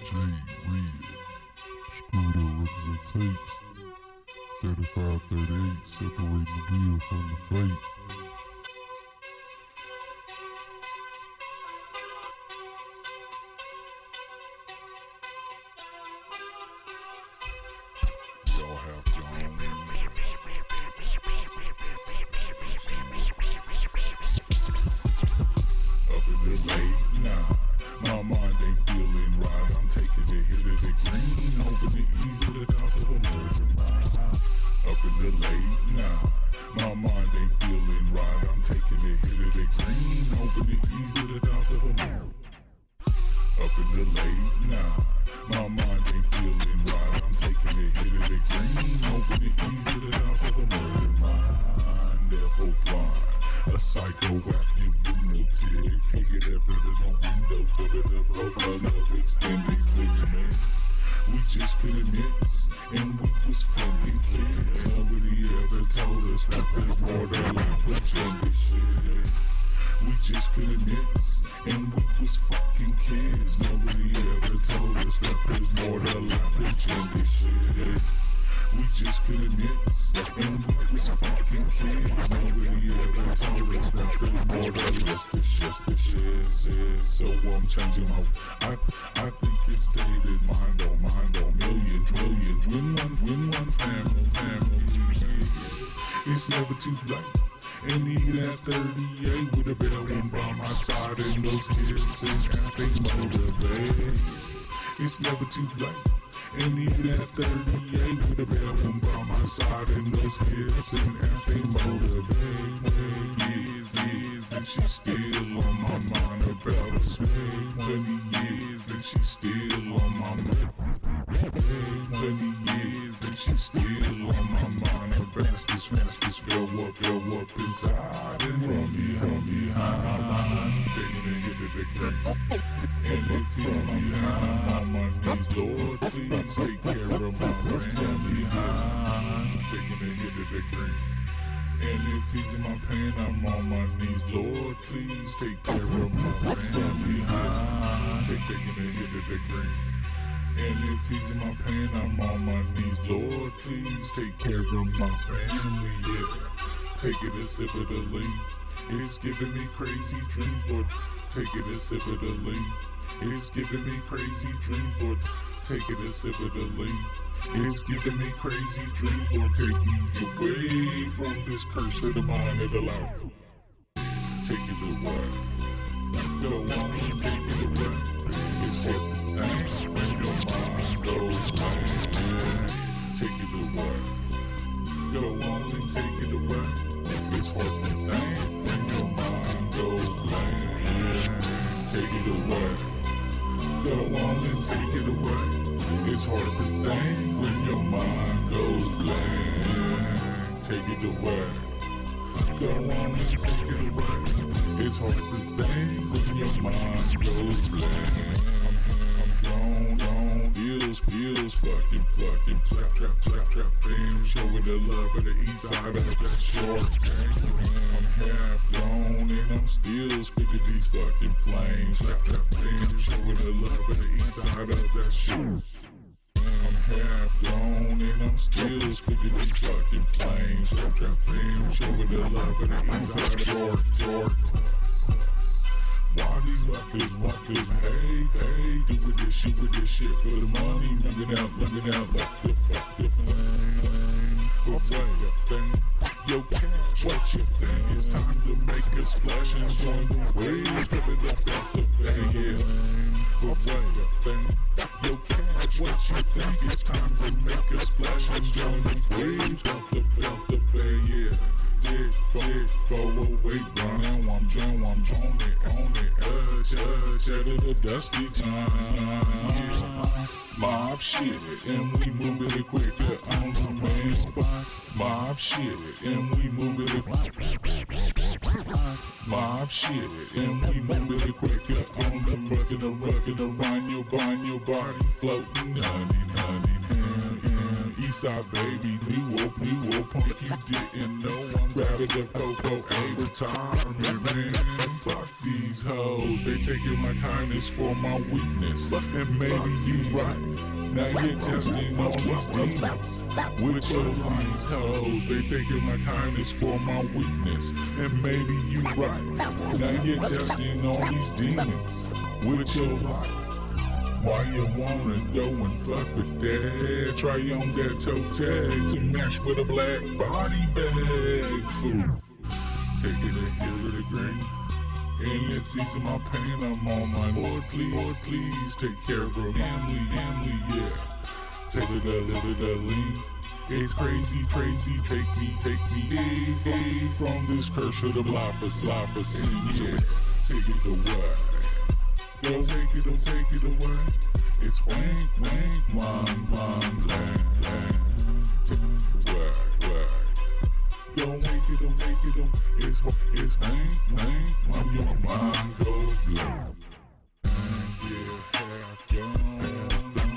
J Red, Screwed Up Representates, 3538, separating the real from the fake. Y'all have your own up in the late night, my mind ain't feeling right. I'm taking a hit of the green, hoping to ease to the toss of a murder mind. Up in the late night, my mind ain't feeling right. I'm taking a hit of the green, hoping to ease to the toss of a murder. Up in the late night, my mind ain't feeling right. I'm taking a hit of the green, hoping to ease to the toss of a murder mind. Devil blind, a psychoactive lunatic. Take it up in the windows, cover the floor, love extended clicks, man. We just couldn't miss, and we was fucking kids. Nobody ever told us that there's more to life than just this shit. We just couldn't miss, and we was fucking kids. Nobody ever told us that there's more to life than just this shit. We just couldn't miss, and we was fucking kids. Nobody ever told us that there's more to life than just this shit. So I'm changing my, I think it's dated. Mind on million, trillion, win one family. It's never too late. And even at 38 with a bellroom by my side and those hits and as they motivate. It's never too late. And even at 38 with a bellroom by my side and those hits and as they motivate. Years and she's still on my mind about a spade. 20 years and she's still on my mind. 20 years and she's still on my mind. Her fastest fell up inside and from behind. Begging to hit the big ring, and it's easy behind. On my knees, Lord, please take care of my family. Behind, begging to hit the big ring, and it's easing my pain. I'm on my knees, Lord, please take care of my family. Behind, begging to hit the big ring. And it's easing my pain, I'm on my knees. Lord, please take care of my family, yeah. Taking a sip of the lean, it's giving me crazy dreams, Lord. Taking a sip of the lean, it's giving me crazy dreams, Lord. Taking a sip of the lean, it's giving me crazy dreams, Lord. Take me away from this curse of the mind and the loud. Take it away, go on, take it away. It's what the thing when your mind goes blank. Take it away, go on and take it away. It's what the thing when your mind goes blank. Take it away, go on and take it away. It's hard to think when your mind goes blank. Take it away, go on and take it away. It's hard to think when your mind goes blank. I'm gone, bills, fucking, trap, fam. Showing the love of the east side of that short tank. I'm half gone and I'm still spitting these fucking flames. Trap, fam. Showing the love of the east side of that short. I'm half gone and I'm still spitting these fucking flames. Trap, fam. Showing the love of the east side of short. Why these walkers, hey, do with this shit for the money, living out, fuck the flame. Away the thing, yo cash, what you think? It's time to make a splash and join the wave, cover up the thing, yeah. Away the thing, yo cash, what you think? It's time to make a splash and join the wave, cover the thing, yeah. Tick for away, run, I'm on it, shed of the dusty time. Mob shit, and we move it quicker on the main spot. Mob shit, and we move it mob shit, and we move it quicker on the run, your body floating, honey, Eastside baby, you old punk, you didn't know I'm grabbing the Coco A retirement, man. Fuck these hoes, they taking my kindness for my weakness. And maybe you right, now you're testing all these demons. With your these hoes, they taking my kindness for my weakness. And maybe you right, now you're testing all these demons. With your life. Why you wanna go and fuck with that? Try on that toe tag to match with a black body bag. Fool. Taking a hit of the green, and it's easing my pain. I'm on my Lord, please take care of her family, yeah. Take it a little bit of lean. It's crazy, take me, from this curse of the life, yeah. Take it away. Don't take it away. It's wank, blang. Take it away. Don't take it. It's wank. I'm your mind goes blank. Yeah, half gone.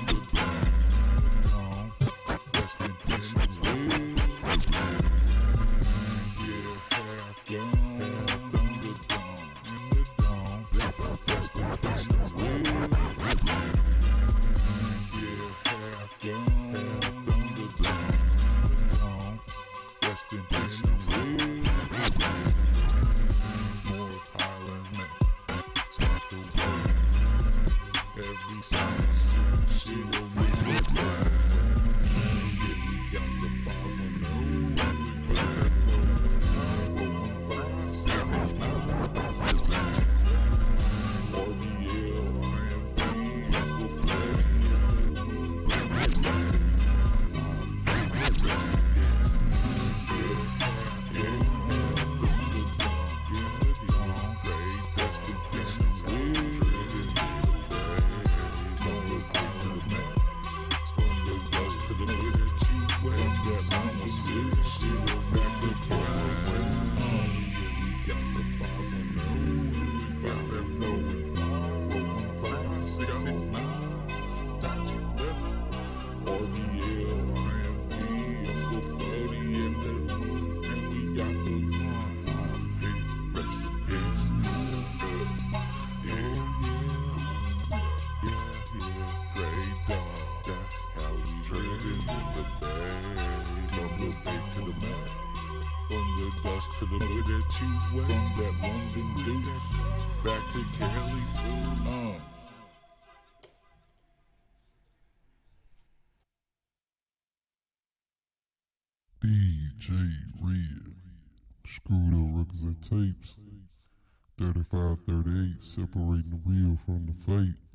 Rest in peace, will. Yeah, half gone. Rest in peace, more islands, man. Start the way. Every song, she will make me cry. Yeah, we got the 510. We got that 415 669. RBL, IMP, Uncle Fred. To the hood that you went from that London deuce back to Cali food. DJ Red, Screwed Up Records and Tapes, 3538, separating the real from the fake.